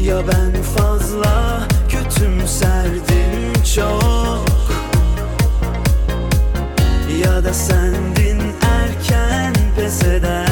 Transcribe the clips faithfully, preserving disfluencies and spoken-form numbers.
Ya ben fazla kötümserdim çok, ya da sendin erken pes eden.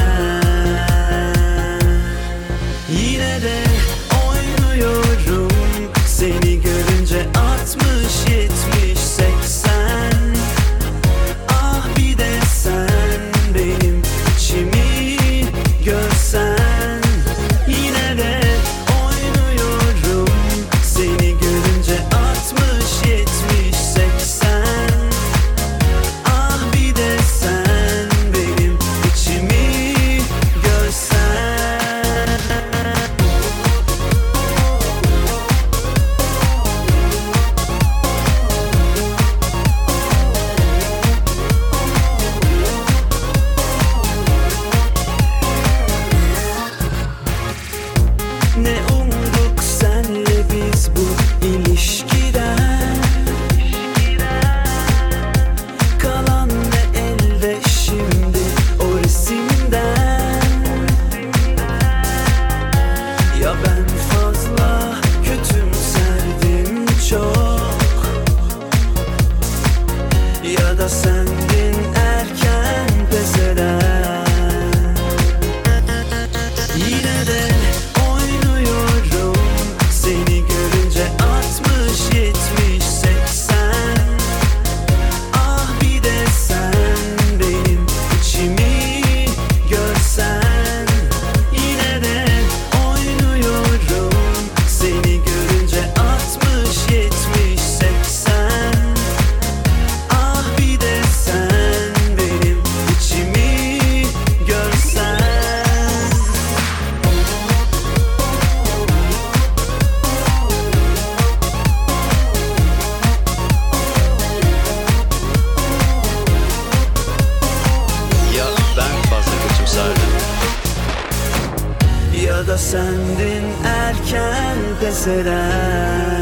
Yine de oynuyorum seni görünce altmış yetmiş seksen. Ah bir de sen benim içimi görsen. Yine de oynuyorum seni görünce altmış yetmiş seksen. Ah bir de sen benim içimi görsen. Ne umduk senle biz bu ilişkiden, kalan ne elde şimdi o resimden. Ya ben fazla kötümserdim çok, ya da sendin erken pes eden. Yine de oynuyorum seni görünce altmış yetmiş seksen. Ah bir de sen benim içimi görsen. Yine de oynuyorum seni görünce altmış yetmiş seksen. Ah bir de sen benim içimi görsen. Ya ben fazla kötümserdim. Ya da sendin erken pes eden.